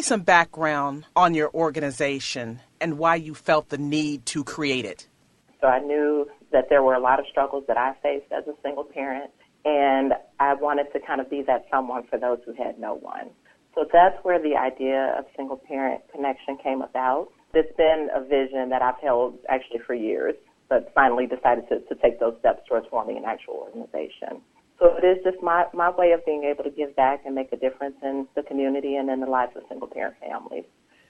some background on your organization and why you felt the need to create it. So I knew that there were a lot of struggles that I faced as a single parent, and I wanted to kind of be that someone for those who had no one. So that's where the idea of Single Parent Connection came about. It's been a vision that I've held actually for years, but finally decided to take those steps towards forming an actual organization. So it is just my way of being able to give back and make a difference in the community and in the lives of single-parent families.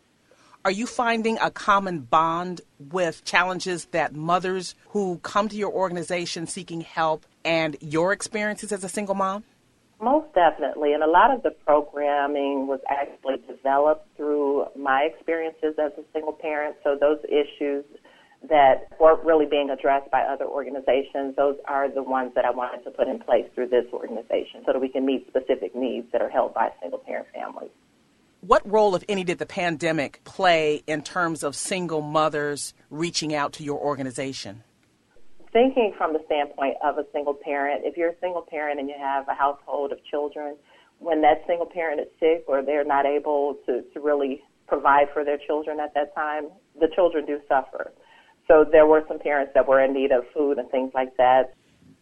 Are you finding a common bond with challenges that mothers who come to your organization seeking help and your experiences as a single mom? Most definitely, and a lot of the programming was actually developed through my experiences as a single parent, so those issues that weren't really being addressed by other organizations, those are the ones that I wanted to put in place through this organization so that we can meet specific needs that are held by single-parent families. What role, if any, did the pandemic play in terms of single mothers reaching out to your organization? Thinking from the standpoint of a single parent, if you're a single parent and you have a household of children, when that single parent is sick or they're not able to really provide for their children at that time, the children do suffer. So there were some parents that were in need of food and things like that.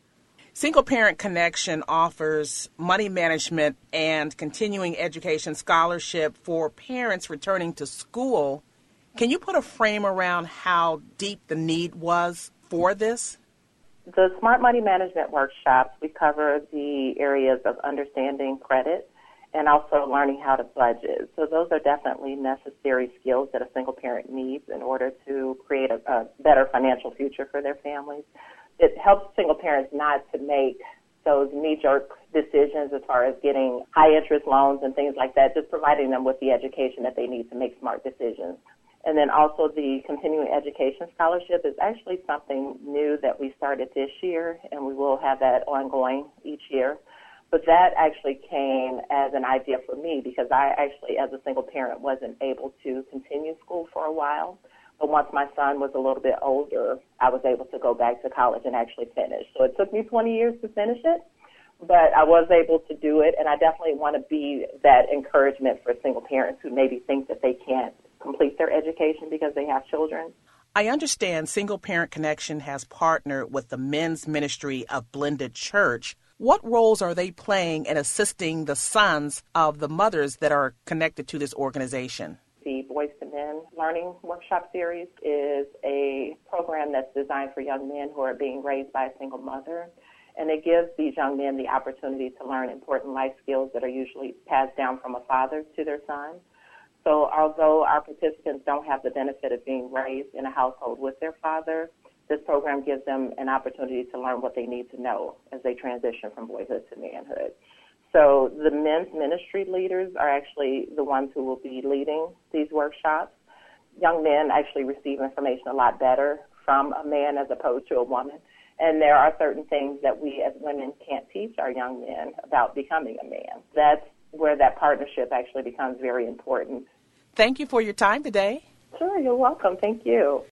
Single Parent Connection offers money management and continuing education scholarship for parents returning to school. Can you put a frame around how deep the need was for this? The Smart Money Management workshops, we cover the areas of understanding credit and also learning how to budget. So those are definitely necessary skills that a single parent needs in order to create a better financial future for their families. It helps single parents not to make those knee-jerk decisions as far as getting high-interest loans and things like that, just providing them with the education that they need to make smart decisions. And then also the continuing education scholarship is actually something new that we started this year, and we will have that ongoing each year. But that actually came as an idea for me because I actually, as a single parent, wasn't able to continue school for a while. But once my son was a little bit older, I was able to go back to college and actually finish. So it took me 20 years to finish it, but I was able to do it, and I definitely want to be that encouragement for single parents who maybe think that they can't complete their education because they have children. I understand Single Parent Connection has partnered with the men's ministry of Blended Church. What roles are they playing in assisting the sons of the mothers that are connected to this organization? The Boys to Men Learning Workshop Series is a program that's designed for young men who are being raised by a single mother, and it gives these young men the opportunity to learn important life skills that are usually passed down from a father to their son. So although our participants don't have the benefit of being raised in a household with their father, this program gives them an opportunity to learn what they need to know as they transition from boyhood to manhood. So the men's ministry leaders are actually the ones who will be leading these workshops. Young men actually receive information a lot better from a man as opposed to a woman. And there are certain things that we as women can't teach our young men about becoming a man. That's where that partnership actually becomes very important. Thank you for your time today. Sure, you're welcome. Thank you.